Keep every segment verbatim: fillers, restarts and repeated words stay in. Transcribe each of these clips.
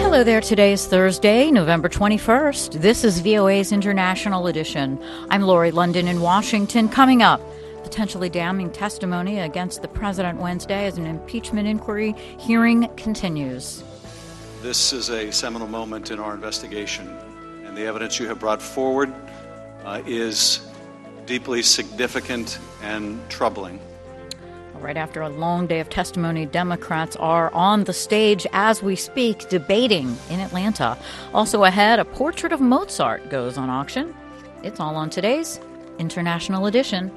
Hello there. Today is Thursday, November twenty-first. This is V O A's International Edition. I'm Lori London in Washington. Coming up, potentially damning testimony against the president Wednesday as an impeachment inquiry hearing continues. This is a seminal moment in our investigation, and the evidence you have brought forward uh, is deeply significant and troubling. Right after a long day of testimony, Democrats are on the stage as we speak, debating in Atlanta. Also ahead, a portrait of Mozart goes on auction. It's all on today's International Edition.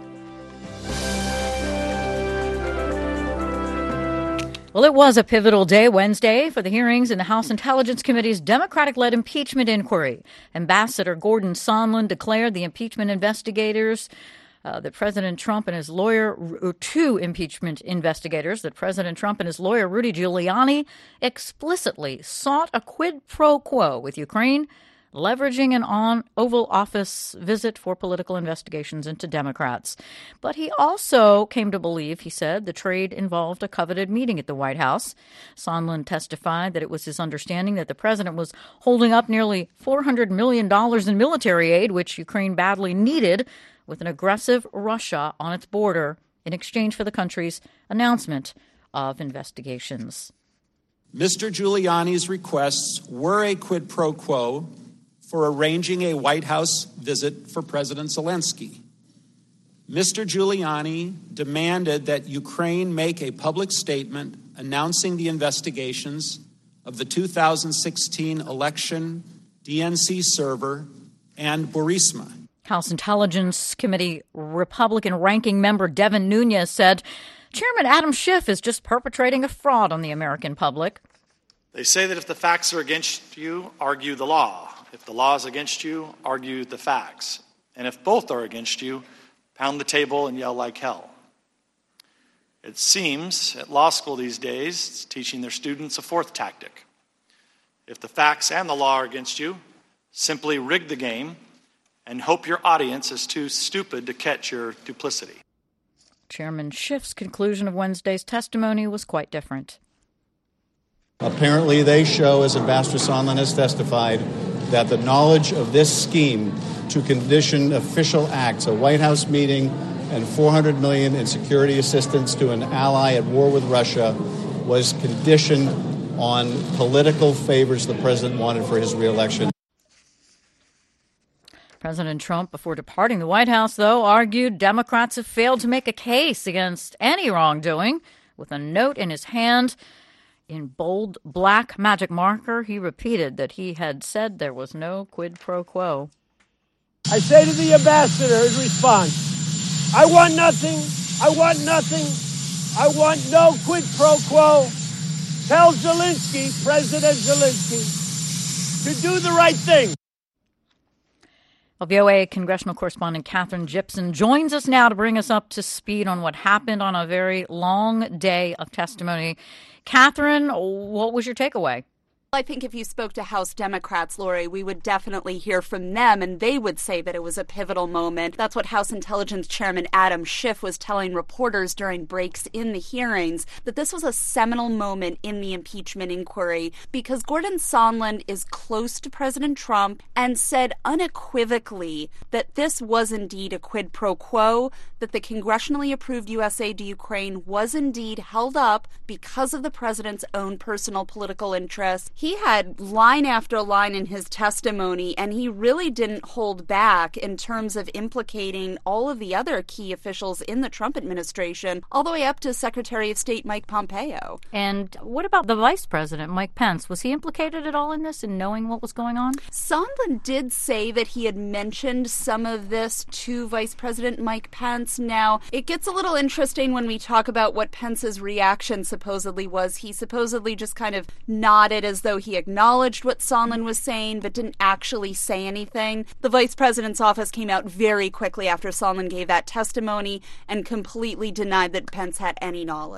Well, it was a pivotal day Wednesday for the hearings in the House Intelligence Committee's Democratic-led impeachment inquiry. Ambassador Gordon Sondland declared the impeachment investigators Uh, that President Trump and his lawyer, or two impeachment investigators, that President Trump and his lawyer, Rudy Giuliani, explicitly sought a quid pro quo with Ukraine, leveraging an on Oval Office visit for political investigations into Democrats. But he also came to believe, he said, the trade involved a coveted meeting at the White House. Sondland testified that it was his understanding that the president was holding up nearly four hundred million dollars in military aid, which Ukraine badly needed, with an aggressive Russia on its border in exchange for the country's announcement of investigations. Mister Giuliani's requests were a quid pro quo for arranging a White House visit for President Zelensky. Mister Giuliani demanded that Ukraine make a public statement announcing the investigations of the two thousand sixteen election, D N C server, and Burisma. House Intelligence Committee Republican ranking member Devin Nunes said Chairman Adam Schiff is just perpetrating a fraud on the American public. They say that if the facts are against you, argue the law. If the law is against you, argue the facts. And if both are against you, pound the table and yell like hell. It seems at law school these days, it's teaching their students a fourth tactic. If the facts and the law are against you, simply rig the game and hope your audience is too stupid to catch your duplicity. Chairman Schiff's conclusion of Wednesday's testimony was quite different. Apparently, they show, as Ambassador Sondland has testified, that the knowledge of this scheme to condition official acts, a White House meeting, and four hundred million dollars in security assistance to an ally at war with Russia was conditioned on political favors the president wanted for his reelection. President Trump, before departing the White House, though, argued Democrats have failed to make a case against any wrongdoing. With a note in his hand, in bold black magic marker, he repeated that he had said there was no quid pro quo. I say to the ambassador in response, I want nothing, I want nothing, I want no quid pro quo. Tell Zelensky, President Zelensky, to do the right thing. Well, V O A congressional correspondent Katherine Gypson joins us now to bring us up to speed on what happened on a very long day of testimony. Katherine, what was your takeaway? I think if you spoke to House Democrats, Lori, we would definitely hear from them, and they would say that it was a pivotal moment. That's what House Intelligence Chairman Adam Schiff was telling reporters during breaks in the hearings, that this was a seminal moment in the impeachment inquiry because Gordon Sondland is close to President Trump and said unequivocally that this was indeed a quid pro quo, that the congressionally approved U S aid to Ukraine was indeed held up because of the president's own personal political interests. He had line after line in his testimony, and he really didn't hold back in terms of implicating all of the other key officials in the Trump administration, all the way up to Secretary of State Mike Pompeo. And what about the Vice President, Mike Pence? Was he implicated at all in this, in knowing what was going on? Sondland did say that he had mentioned some of this to Vice President Mike Pence. Now, it gets a little interesting when we talk about what Pence's reaction supposedly was. He supposedly just kind of nodded as though he acknowledged what Sondland was saying, but didn't actually say anything. The vice president's office came out very quickly after Sondland gave that testimony and completely denied that Pence had any knowledge.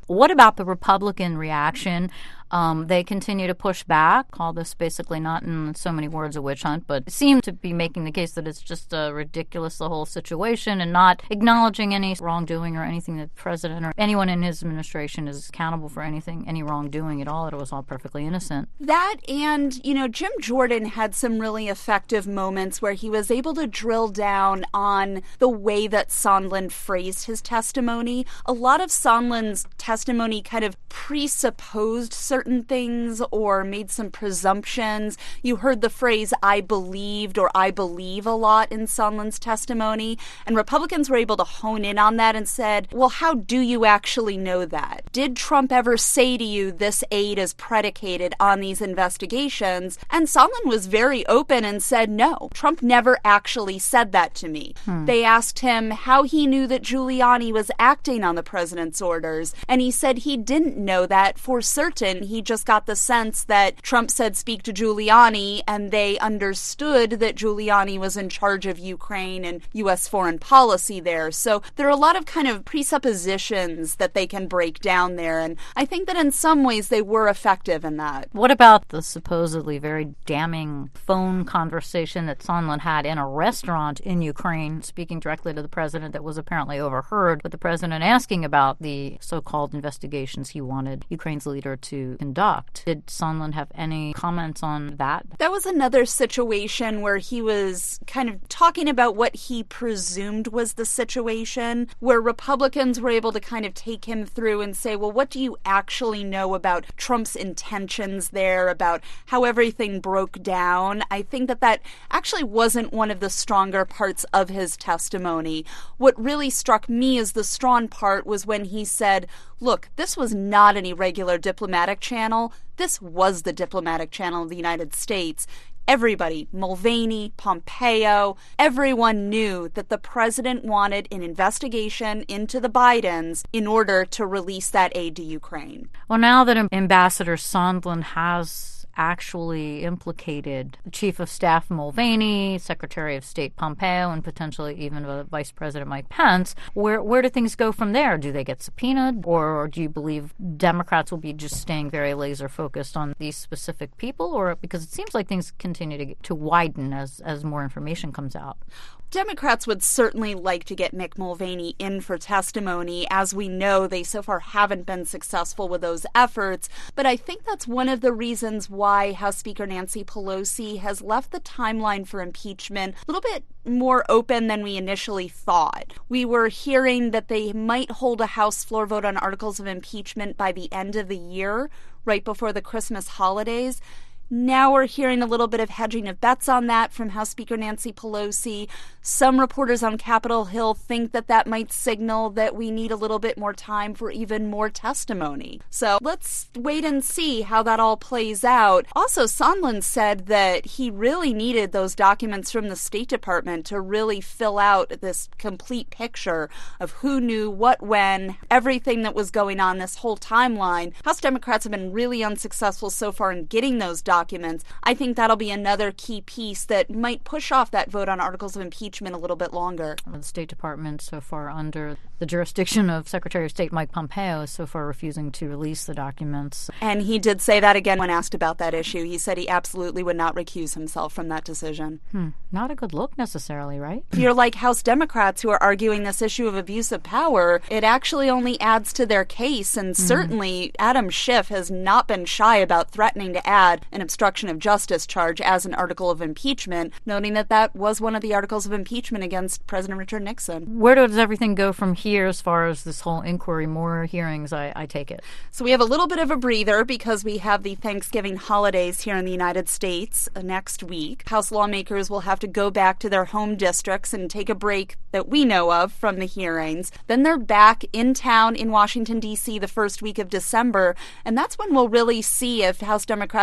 What about the Republican reaction? Um, they continue to push back, call this basically not in so many words a witch hunt, but seem to be making the case that it's just uh, ridiculous, the whole situation, and not acknowledging any wrongdoing or anything that the president or anyone in his administration is accountable for anything, any wrongdoing at all. It was all perfectly innocent. That and, you know, Jim Jordan had some really effective moments where he was able to drill down on the way that Sondland phrased his testimony. A lot of Sondland's testimony kind of presupposed certain things or made some presumptions. You heard the phrase, I believed, or I believe a lot in Sondland's testimony, and Republicans were able to hone in on that and said, well, how do you actually know that? Did Trump ever say to you this aid is predicated on these investigations? And Sondland was very open and said, no, Trump never actually said that to me. Hmm. They asked him how he knew that Giuliani was acting on the president's orders, and he said he didn't know that for certain. He just got the sense that Trump said speak to Giuliani, and they understood that Giuliani was in charge of Ukraine and U S foreign policy there. So there are a lot of kind of presuppositions that they can break down there, and I think that in some ways they were effective in that. What about the supposedly very damning phone conversation that Sondland had in a restaurant in Ukraine, speaking directly to the president, that was apparently overheard, with the president asking about the so-called investigations he wanted Ukraine's leader to conduct? Did Sondland have any comments on that? That was another situation where he was kind of talking about what he presumed was the situation, where Republicans were able to kind of take him through and say, well, what do you actually know about Trump's intentions there, about how everything broke down? I think that that actually wasn't one of the stronger parts of his testimony. What really struck me as the strong part was when he said, look, this was not an irregular diplomatic channel. This was the diplomatic channel of the United States. Everybody, Mulvaney, Pompeo, everyone knew that the president wanted an investigation into the Bidens in order to release that aid to Ukraine. Well, now that Ambassador Sondland has actually implicated the Chief of Staff Mulvaney, Secretary of State Pompeo, and potentially even Vice President Mike Pence, where where do things go from there? Do they get subpoenaed, or do you believe Democrats will be just staying very laser focused on these specific people, or because it seems like things continue to to widen as as more information comes out? Democrats would certainly like to get Mick Mulvaney in for testimony. As we know, they so far haven't been successful with those efforts. But I think that's one of the reasons why House Speaker Nancy Pelosi has left the timeline for impeachment a little bit more open than we initially thought. We were hearing that they might hold a House floor vote on articles of impeachment by the end of the year, right before the Christmas holidays. Now we're hearing a little bit of hedging of bets on that from House Speaker Nancy Pelosi. Some reporters on Capitol Hill think that that might signal that we need a little bit more time for even more testimony. So let's wait and see how that all plays out. Also, Sondland said that he really needed those documents from the State Department to really fill out this complete picture of who knew what when, everything that was going on, this whole timeline. House Democrats have been really unsuccessful so far in getting those documents. documents. I think that'll be another key piece that might push off that vote on articles of impeachment a little bit longer. The State Department, so far under the jurisdiction of Secretary of State Mike Pompeo, is so far refusing to release the documents. And he did say that again when asked about that issue. He said he absolutely would not recuse himself from that decision. Hmm. Not a good look necessarily, right? If you're like House Democrats who are arguing this issue of abuse of power, it actually only adds to their case. And mm-hmm. certainly Adam Schiff has not been shy about threatening to add an obstruction of justice charge as an article of impeachment, noting that that was one of the articles of impeachment against President Richard Nixon. Where does everything go from here as far as this whole inquiry? More hearings, I, I take it. So we have a little bit of a breather because we have the Thanksgiving holidays here in the United States next week. House lawmakers will have to go back to their home districts and take a break that we know of from the hearings. Then they're back in town in Washington, D C the first week of December, and that's when we'll really see if House Democrats have decided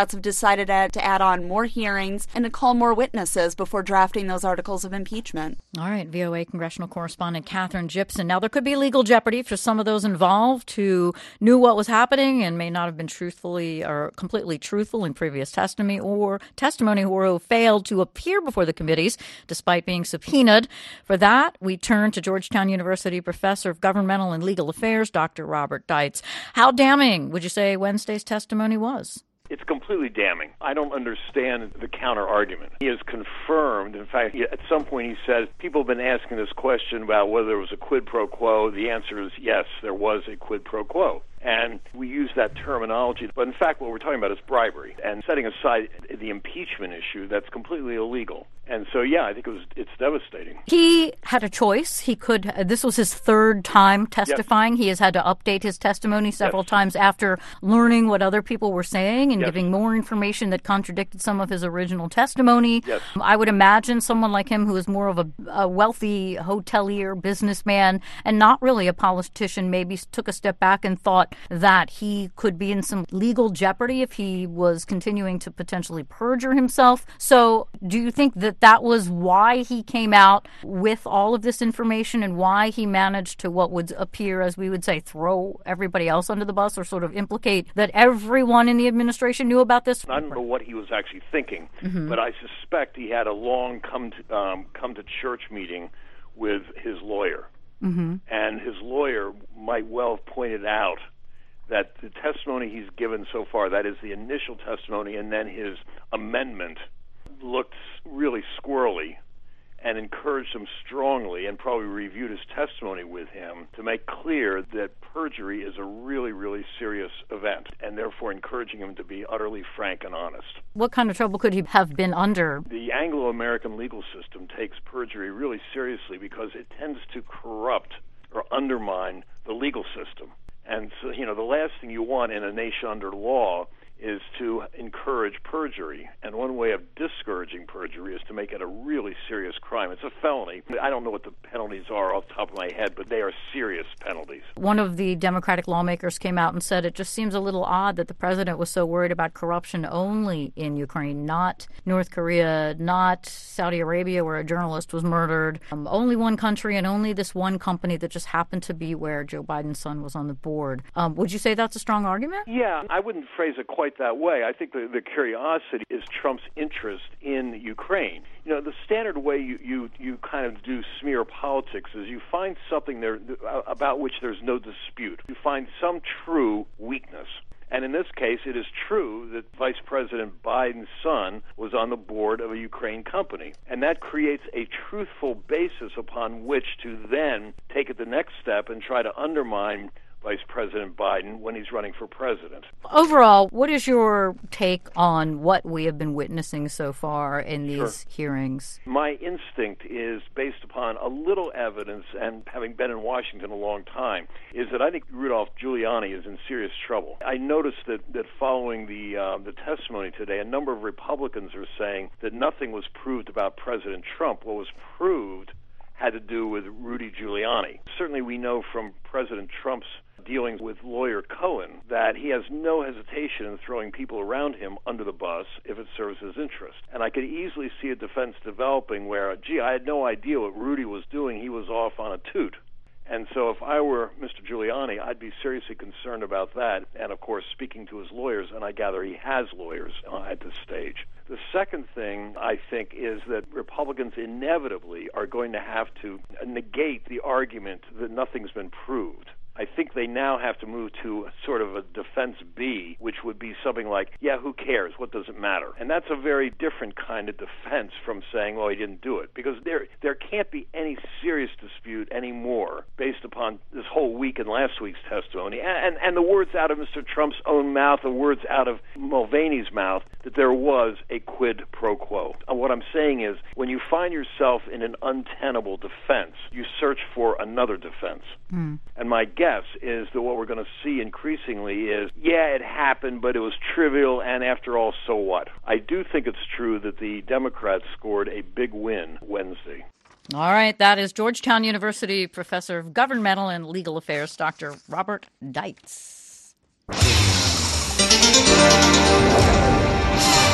decided to add on more hearings and to call more witnesses before drafting those articles of impeachment. All right, V O A congressional correspondent Katherine Gypson. Now, there could be legal jeopardy for some of those involved who knew what was happening and may not have been truthfully or completely truthful in previous testimony or testimony or who failed to appear before the committees despite being subpoenaed. For that, we turn to Georgetown University professor of governmental and legal affairs, Doctor Robert Deitz. How damning would you say Wednesday's testimony was? It's completely damning. I don't understand the counter-argument. He has confirmed, in fact, he, at some point he said, people have been asking this question about whether there was a quid pro quo. The answer is yes, there was a quid pro quo. And we use that terminology. But in fact, what we're talking about is bribery. And setting aside the impeachment issue, that's completely illegal. And so, yeah, I think it was it's devastating. He had a choice. He could. Uh, this was his third time testifying. Yes. He has had to update his testimony several yes. times after learning what other people were saying and yes. giving more information that contradicted some of his original testimony. Yes. I would imagine someone like him who is more of a, a wealthy hotelier, businessman, and not really a politician, maybe took a step back and thought that he could be in some legal jeopardy if he was continuing to potentially perjure himself. So do you think that that was why he came out with all of this information and why he managed to what would appear, as we would say, throw everybody else under the bus or sort of implicate that everyone in the administration knew about this? I don't know what he was actually thinking, mm-hmm. but I suspect he had a long come to, um, come to church meeting with his lawyer. Mm-hmm. And his lawyer might well have pointed out that the testimony he's given so far, that is the initial testimony and then his amendment, looked really squirrely, and encouraged him strongly and probably reviewed his testimony with him to make clear that perjury is a really, really serious event, and therefore encouraging him to be utterly frank and honest. What kind of trouble could he have been under? The Anglo-American legal system takes perjury really seriously because it tends to corrupt or undermine the legal system. And so, you know, the last thing you want in a nation under law is to encourage perjury. And one way of discouraging perjury is to make it a really serious crime. It's a felony. I don't know what the penalties are off the top of my head, but they are serious penalties. One of the Democratic lawmakers came out and said it just seems a little odd that the president was so worried about corruption only in Ukraine, not North Korea, not Saudi Arabia, where a journalist was murdered. Um, only one country and only this one company that just happened to be where Joe Biden's son was on the board. Um, would you say that's a strong argument? Yeah, I wouldn't phrase it quite that way. I think the, the curiosity is Trump's interest in Ukraine. You know, the standard way you, you, you kind of do smear politics is you find something there about which there's no dispute. You find some true weakness. And in this case, it is true that Vice President Biden's son was on the board of a Ukraine company. And that creates a truthful basis upon which to then take it the next step and try to undermine Vice President Biden when he's running for president. Overall, what is your take on what we have been witnessing so far in these Sure. hearings? My instinct is based upon a little evidence, and having been in Washington a long time, is that I think Rudolph Giuliani is in serious trouble. I noticed that, that following the uh, the testimony today, a number of Republicans are saying that nothing was proved about President Trump. What was proved had to do with Rudy Giuliani. Certainly we know from President Trump's dealings with lawyer Cohen that he has no hesitation in throwing people around him under the bus if it serves his interest. And I could easily see a defense developing where, gee, I had no idea what Rudy was doing. He was off on a toot. And so if I were Mister Giuliani, I'd be seriously concerned about that. And, of course, speaking to his lawyers, and I gather he has lawyers uh, at this stage. The second thing, I think, is that Republicans inevitably are going to have to negate the argument that nothing's been proved. I think they now have to move to sort of a defense B, which would be something like, yeah, who cares? What does it matter? And that's a very different kind of defense from saying, well, he didn't do it. Because there there can't be any serious dispute anymore based upon this whole week and last week's testimony. And, and, and the words out of Mister Trump's own mouth, the words out of Mulvaney's mouth, that there was a quid pro quo. And what I'm saying is, when you find yourself in an untenable defense, you search for another defense. Mm. And my guess is that what we're going to see increasingly is, yeah, it happened, but it was trivial, and after all, so what? I do think it's true that the Democrats scored a big win Wednesday. All right, that is Georgetown University professor of governmental and legal affairs, Doctor Robert Deitz.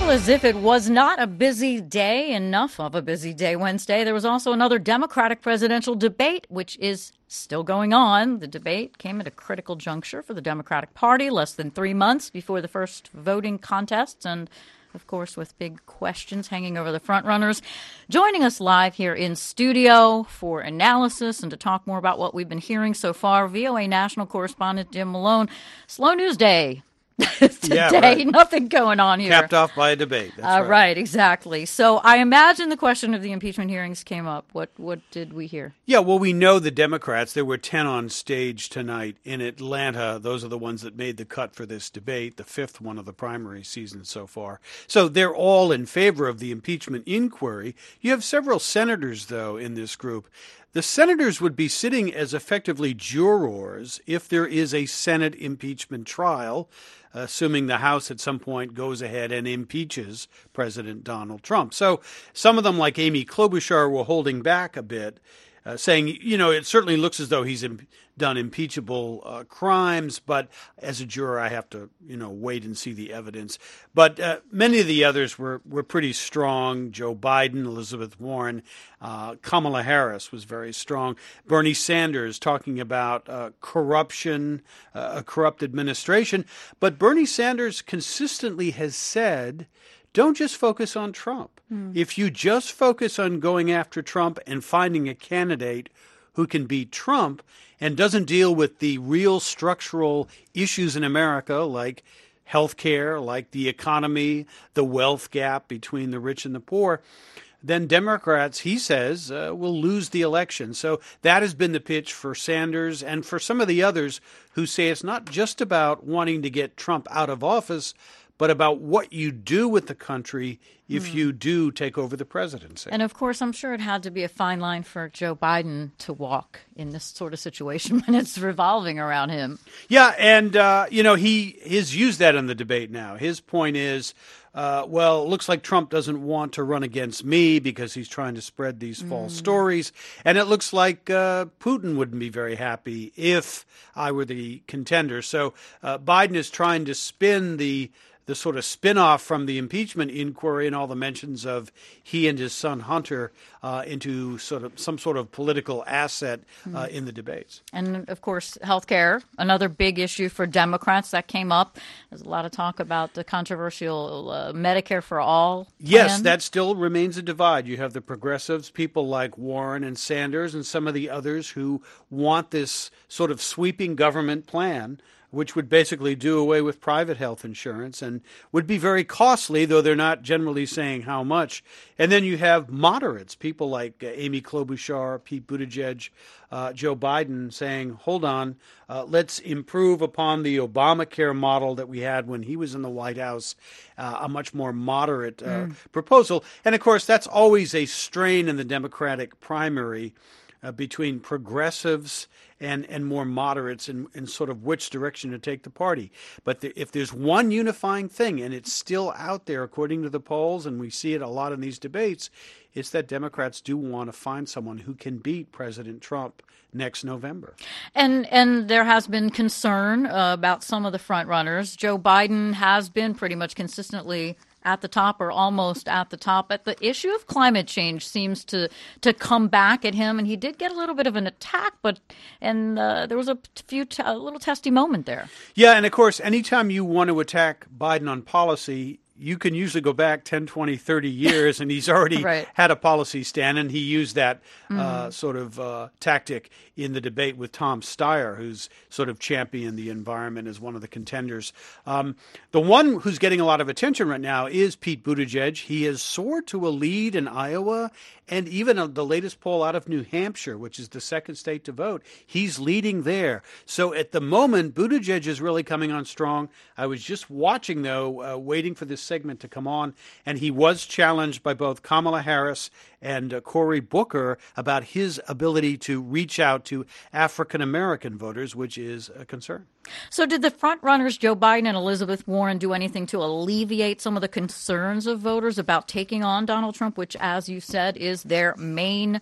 Well, as if it was not a busy day, enough of a busy day Wednesday, there was also another Democratic presidential debate, which is still going on. The debate came at a critical juncture for the Democratic Party, less than three months before the first voting contests, and of course, with big questions hanging over the frontrunners. Joining us live here in studio for analysis and to talk more about what we've been hearing so far, V O A national correspondent Jim Malone. Slow news day today. Yeah, right. Nothing going on here. Capped off by a debate. That's uh, right. right, exactly. So I imagine the question of the impeachment hearings came up. What what did we hear? Yeah, well, we know the Democrats, there were ten on stage tonight in Atlanta. Those are the ones that made the cut for this debate, the fifth one of the primary season so far. So they're all in favor of the impeachment inquiry. You have several senators, though, in this group. The senators would be sitting as effectively jurors if there is a Senate impeachment trial, assuming the House at some point goes ahead and impeaches President Donald Trump. So some of them, like Amy Klobuchar, were holding back a bit, uh, saying, you know, it certainly looks as though he's im- done impeachable uh, crimes, but as a juror, I have to, you know, wait and see the evidence. But uh, many of the others were, were pretty strong. Joe Biden, Elizabeth Warren, uh, Kamala Harris was very strong. Bernie Sanders talking about uh, corruption, uh, a corrupt administration. But Bernie Sanders consistently has said, don't just focus on Trump. Mm. If you just focus on going after Trump and finding a candidate who can beat Trump and doesn't deal with the real structural issues in America, like health care, like the economy, the wealth gap between the rich and the poor, then Democrats, he says, uh, will lose the election. So that has been the pitch for Sanders and for some of the others who say it's not just about wanting to get Trump out of office, but about what you do with the country if mm. you do take over the presidency. And, of course, I'm sure it had to be a fine line for Joe Biden to walk in this sort of situation when it's revolving around him. Yeah, and, uh, you know, he has used that in the debate now. His point is, uh, well, it looks like Trump doesn't want to run against me because he's trying to spread these mm. false stories. And it looks like uh, Putin wouldn't be very happy if I were the contender. So uh, Biden is trying to spin the the sort of spin-off from the impeachment inquiry and all the mentions of he and his son Hunter uh, into sort of some sort of political asset uh, in the debates. And, of course, health care, another big issue for Democrats that came up. There's a lot of talk about the controversial uh, Medicare for All plan. Yes, that still remains a divide. You have the progressives, people like Warren and Sanders and some of the others who want this sort of sweeping government plan, which would basically do away with private health insurance and would be very costly, though they're not generally saying how much. And then you have moderates, people like uh, Amy Klobuchar, Pete Buttigieg, uh, Joe Biden saying, hold on, uh, let's improve upon the Obamacare model that we had when he was in the White House, uh, a much more moderate uh, mm. proposal. And, of course, that's always a strain in the Democratic primary uh, between progressives and, and more moderates in, in sort of which direction to take the party. But the, if there's one unifying thing, and it's still out there according to the polls, and we see it a lot in these debates, it's that Democrats do want to find someone who can beat President Trump next November. And and there has been concern uh, about some of the front runners. Joe Biden has been pretty much consistently at the top or almost at the top. But the issue of climate change seems to to come back at him, and he did get a little bit of an attack, but and uh, there was a few t- a little testy moment there. Yeah, and of course, anytime you want to attack Biden on policy, you can usually go back ten, twenty, thirty years, and he's already right. had a policy stand, and he used that mm. uh, sort of uh, tactic in the debate with Tom Steyer, who's sort of championed the environment as one of the contenders. Um, the one who's getting a lot of attention right now is Pete Buttigieg. He has soared to a lead in Iowa, and even uh, the latest poll out of New Hampshire, which is the second state to vote, he's leading there. So at the moment, Buttigieg is really coming on strong. I was just watching, though, uh, waiting for this segment to come on, and he was challenged by both Kamala Harris and uh, Cory Booker about his ability to reach out to African-American voters, which is a concern. So did the front runners, Joe Biden and Elizabeth Warren, do anything to alleviate some of the concerns of voters about taking on Donald Trump, which, as you said, is their main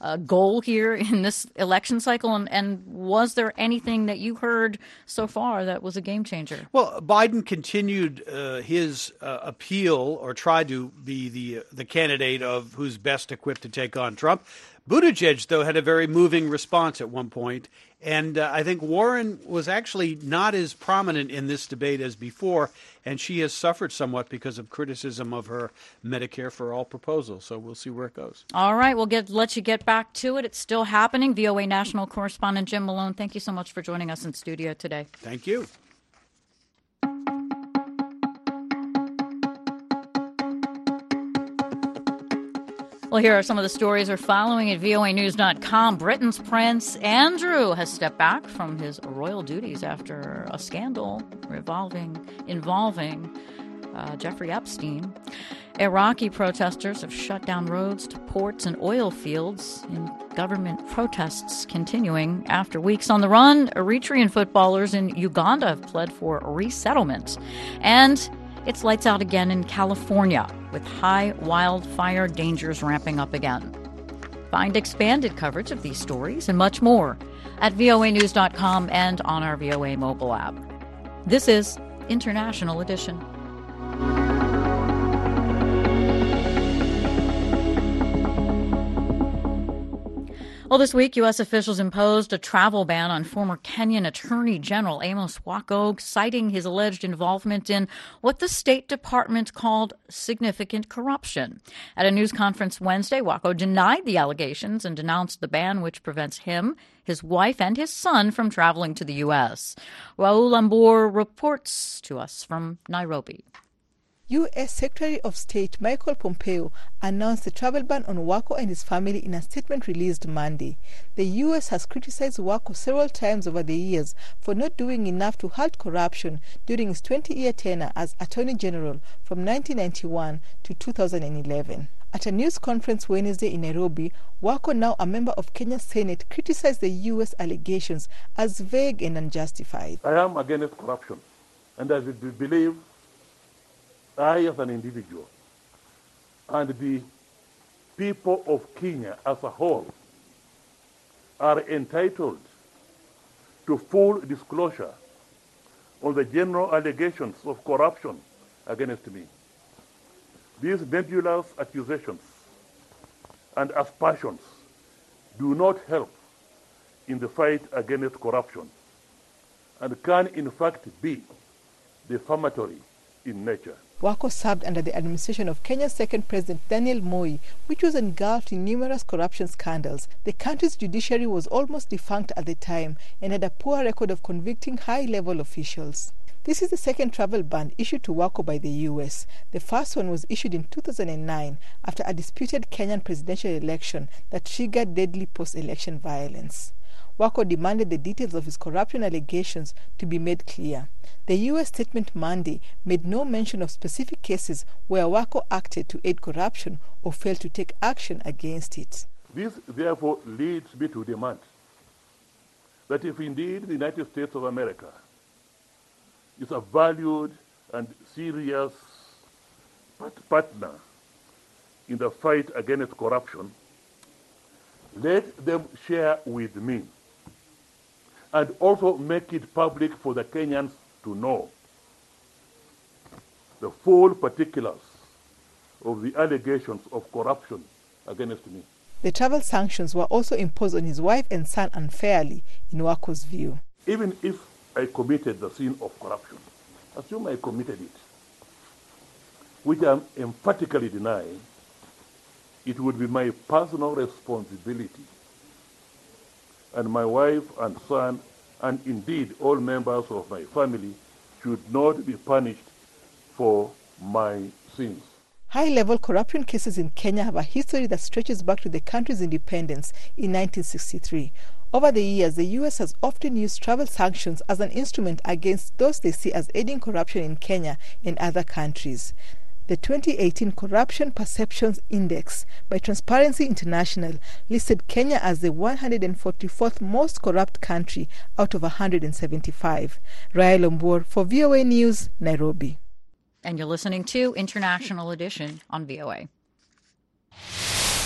uh, goal here in this election cycle? And, and was there anything that you heard so far that was a game changer? Well, Biden continued uh, his uh, appeal, or tried to be the the candidate of who's best equipped to take on Trump. Buttigieg, though, had a very moving response at one point, and uh, I think Warren was actually not as prominent in this debate as before, and she has suffered somewhat because of criticism of her Medicare for All proposal. So we'll see where it goes. All right, we'll get let you get back to it. It's still happening. V O A national correspondent Jim Malone, thank you so much for joining us in studio today. Thank you. Well, here are some of the stories we're following at V O A news dot com. Britain's Prince Andrew has stepped back from his royal duties after a scandal revolving, involving uh, Jeffrey Epstein. Iraqi protesters have shut down roads to ports and oil fields in government protests continuing after weeks on the run. Eritrean footballers in Uganda have pled for resettlement. And it's lights out again in California, with high wildfire dangers ramping up again. Find expanded coverage of these stories and much more at V O A news dot com and on our V O A mobile app. This is International Edition. Well, this week, U S officials imposed a travel ban on former Kenyan Attorney General Amos Wako, citing his alleged involvement in what the State Department called significant corruption. At a news conference Wednesday, Wako denied the allegations and denounced the ban, which prevents him, his wife, and his son from traveling to the U S. Raul Lambour reports to us from Nairobi. U S Secretary of State Michael Pompeo announced a travel ban on Wako and his family in a statement released Monday. The U S has criticized Wako several times over the years for not doing enough to halt corruption during his twenty-year tenure as Attorney General from nineteen ninety-one to two thousand eleven. At a news conference Wednesday in Nairobi, Wako, now a member of Kenya's Senate, criticized the U S allegations as vague and unjustified. I am against corruption, and I believe I, as an individual, and the people of Kenya as a whole, are entitled to full disclosure on the general allegations of corruption against me. These nebulous accusations and aspersions do not help in the fight against corruption and can in fact be defamatory in nature. Wako served under the administration of Kenya's second president, Daniel Moi, which was engulfed in numerous corruption scandals. The country's judiciary was almost defunct at the time and had a poor record of convicting high-level officials. This is the second travel ban issued to Wako by the U S. The first one was issued in two thousand nine after a disputed Kenyan presidential election that triggered deadly post-election violence. Wako demanded the details of his corruption allegations to be made clear. The U S statement Monday made no mention of specific cases where Wako acted to aid corruption or failed to take action against it. This, therefore, leads me to demand that if indeed the United States of America is a valued and serious partner in the fight against corruption, let them share with me and also make it public for the Kenyans to know the full particulars of the allegations of corruption against me. The travel sanctions were also imposed on his wife and son unfairly, in Wako's view. Even if I committed the sin of corruption, assume I committed it, which I am emphatically denying, it would be my personal responsibility. And my wife and son, and indeed all members of my family, should not be punished for my sins. High-level corruption cases in Kenya have a history that stretches back to the country's independence in nineteen sixty-three. Over the years, the U S has often used travel sanctions as an instrument against those they see as aiding corruption in Kenya and other countries. The twenty eighteen Corruption Perceptions Index by Transparency International listed Kenya as the one hundred forty-fourth most corrupt country out of one hundred seventy-five. Rael Ombor for V O A News, Nairobi. And you're listening to International Edition on V O A.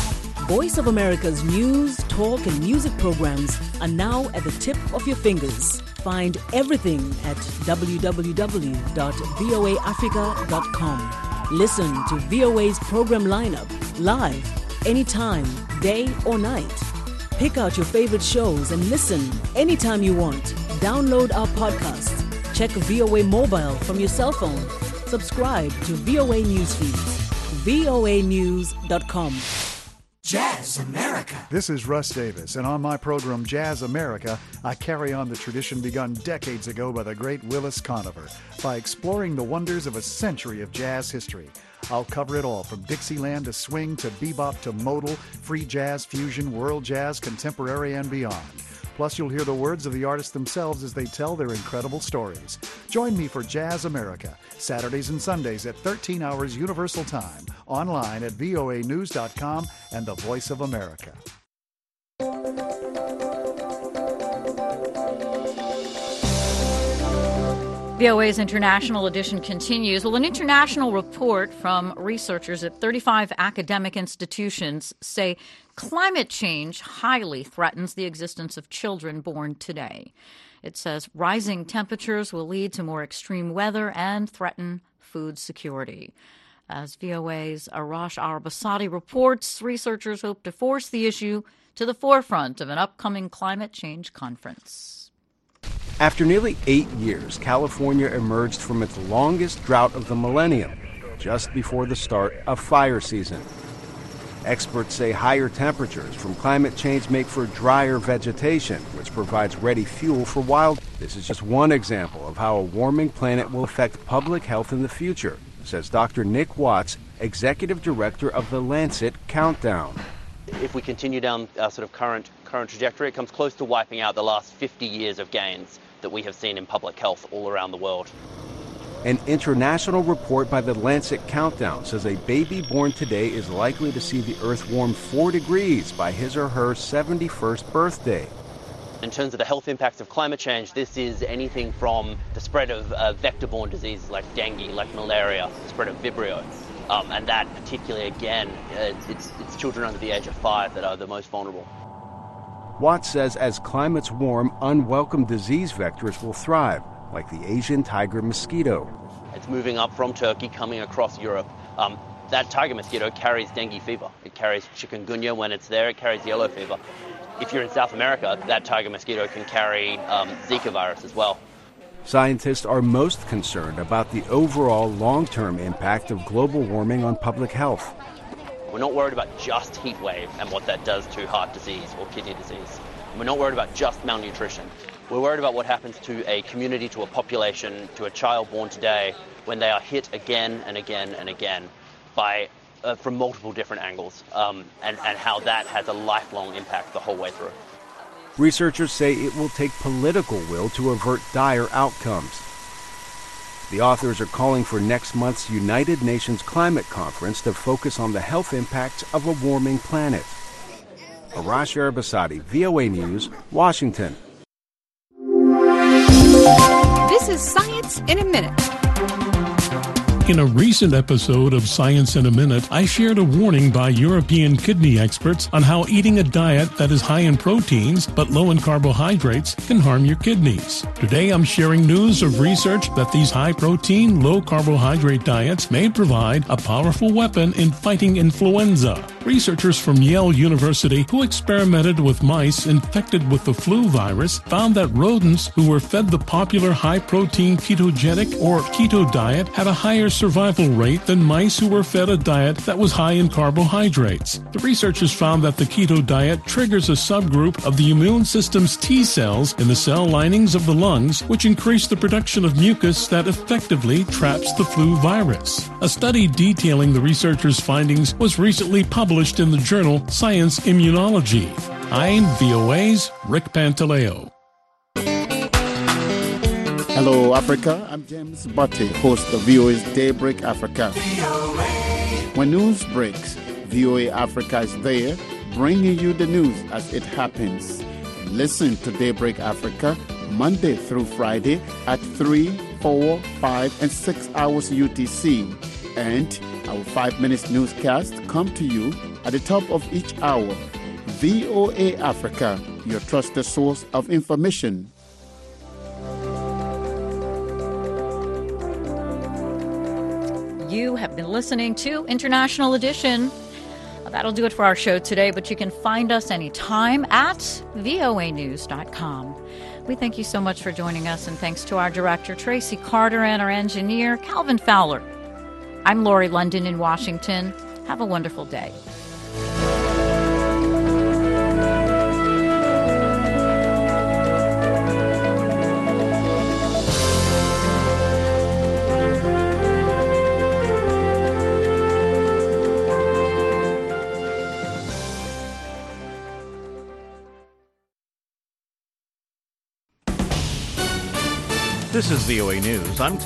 Voice of America's news, talk, and music programs are now at the tip of your fingers. Find everything at w w w dot v o a africa dot com. Listen to V O A's program lineup live, anytime, day or night. Pick out your favorite shows and listen anytime you want. Download our podcasts. Check V O A mobile from your cell phone. Subscribe to V O A News Feeds. v o a news dot com. Jazz America. This is Russ Davis, and on my program Jazz America, I carry on the tradition begun decades ago by the great Willis Conover by exploring the wonders of a century of jazz history. I'll cover it all, from Dixieland to swing to bebop to modal, free jazz, fusion, world jazz, contemporary, and beyond. Plus, you'll hear the words of the artists themselves as they tell their incredible stories. Join me for Jazz America, Saturdays and Sundays at thirteen hours Universal Time, online at v o a news dot com and the Voice of America. V O A's International Edition continues. Well, an international report from researchers at thirty-five academic institutions say climate change highly threatens the existence of children born today. It says rising temperatures will lead to more extreme weather and threaten food security. As V O A's Arash Arabasadi reports, researchers hope to force the issue to the forefront of an upcoming climate change conference. After nearly eight years, California emerged from its longest drought of the millennium, just before the start of fire season. Experts say higher temperatures from climate change make for drier vegetation, which provides ready fuel for wild. This is just one example of how a warming planet will affect public health in the future, says Doctor Nick Watts, Executive Director of the Lancet Countdown. If we continue down our sort of current current trajectory, it comes close to wiping out the last fifty years of gains that we have seen in public health all around the world. An international report by the Lancet Countdown says a baby born today is likely to see the Earth warm four degrees by his or her seventy-first birthday. In terms of the health impacts of climate change, this is anything from the spread of uh, vector-borne diseases like dengue, like malaria, the spread of Vibrio. Um, and that particularly, again, uh, it's, it's children under the age of five that are the most vulnerable. Watts says as climates warm, unwelcome disease vectors will thrive, like the Asian tiger mosquito. It's moving up from Turkey, coming across Europe. Um, that tiger mosquito carries dengue fever. It carries chikungunya when it's there. It carries yellow fever. If you're in South America, that tiger mosquito can carry um, Zika virus as well. Scientists are most concerned about the overall long-term impact of global warming on public health. We're not worried about just heat wave and what that does to heart disease or kidney disease. We're not worried about just malnutrition. We're worried about what happens to a community, to a population, to a child born today when they are hit again and again and again by uh, from multiple different angles, um, and, and how that has a lifelong impact the whole way through. Researchers say it will take political will to avert dire outcomes. The authors are calling for next month's United Nations Climate Conference to focus on the health impacts of a warming planet. Arash Arabasadi, V O A News, Washington. This is Science in a Minute. In a recent episode of Science in a Minute, I shared a warning by European kidney experts on how eating a diet that is high in proteins but low in carbohydrates can harm your kidneys. Today I'm sharing news of research that these high-protein, low-carbohydrate diets may provide a powerful weapon in fighting influenza. Researchers from Yale University who experimented with mice infected with the flu virus found that rodents who were fed the popular high-protein ketogenic or keto diet had a higher survival rate than mice who were fed a diet that was high in carbohydrates. The researchers found that the keto diet triggers a subgroup of the immune system's T cells in the cell linings of the lungs, which increase the production of mucus that effectively traps the flu virus. A study detailing the researchers' findings was recently published in the journal Science Immunology. I'm V O A's Rick Pantaleo. Hello, Africa. I'm James Butte, host of V O A's Daybreak Africa. When news breaks, V O A Africa is there, bringing you the news as it happens. Listen to Daybreak Africa Monday through Friday at three, four, five, and six hours U T C. And our five minutes newscast come to you At the top of each hour, V O A Africa, your trusted source of information. You have been listening to International Edition. That'll do it for our show today, but you can find us anytime at voa news dot com. We thank you so much for joining us, and thanks to our director, Tracy Carter, and our engineer, Calvin Fowler. I'm Lori London in Washington. Have a wonderful day. This is V O A News. I'm